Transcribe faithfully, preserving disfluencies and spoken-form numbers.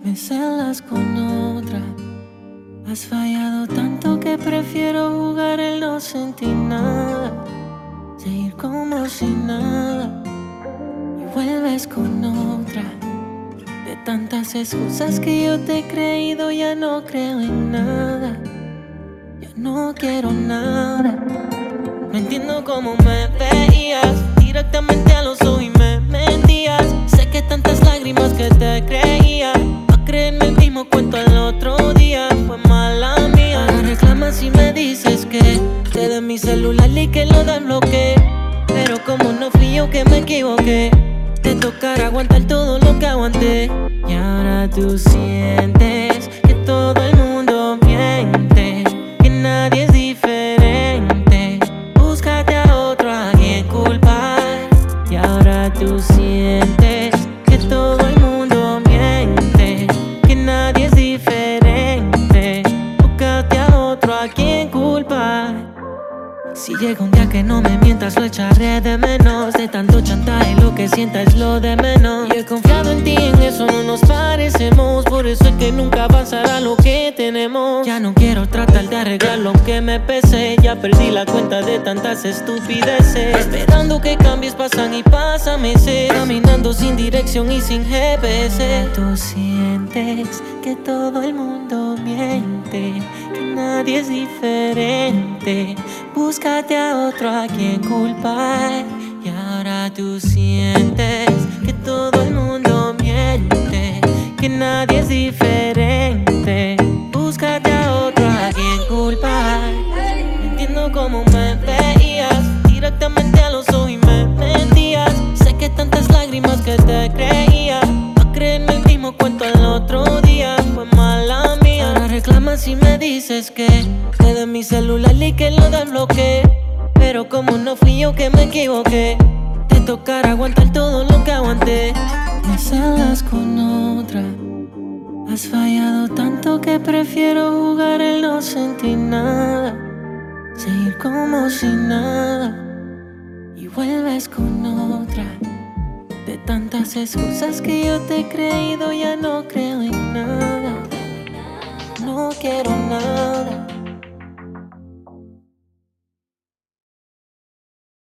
Me celas con otra. Has fallado tanto que prefiero jugar el no sentir nada, seguir como si nada, y vuelves con otra. De tantas excusas que yo te he creído, ya no creo en nada, ya no quiero nada. No entiendo cómo me veías directamente a los ojos y me mentías. Sé que tantas lágrimas que te creía, pa' creerme el mismo cuento al otro día. Fue mala mía. Ahora reclamas y me dices que te dé mi celular y que lo desbloqueé. Pero como no fui yo que me equivoqué, te tocará aguantar todo lo que aguanté. Y ahora tú sientes que todo el mundo miente, que nadie es diferente. Búscate a otro a quien culpar. Y ahora tú sientes que todo el mundo miente, que nadie es diferente. Búscate a otro a quien culpar. Si llega un día que no me mientas, lo echaré de menos. De tanto chantaje, lo que sienta es lo de menos. Y he confiado en ti, en eso no nos parecemos. Por eso es que nunca avanzará lo que tenemos. Ya no quiero tratar de arreglar lo que me pese. Ya perdí la cuenta de tantas estupideces. Esperando que cambies, pasan y pasan meses. Caminando sin dirección y sin G P S. Tú sientes que todo el mundo miente, que nadie es diferente. Búscate a otro a quien culpar. Y ahora tú sientes que todo el mundo miente, que nadie es diferente. Búscate a otro a quien culpar. No entiendo cómo me veías directamente a los ojos y me mentías. Sé que tantas lágrimas que te creía, pa' creerme el mismo cuento al otro día. Fue mala mía. Ahora reclamas y me dices que te dé mi celular y que lo desbloqueé. Pero como no fui yo que me equivoqué, te tocará aguantar todo lo que aguanté. Me celas con otra. Has fallado tanto que prefiero jugar el no sentir nada, seguir como si nada, y vuelves con otra. De tantas excusas que yo te he creído, ya no creo en nada, no quiero nada.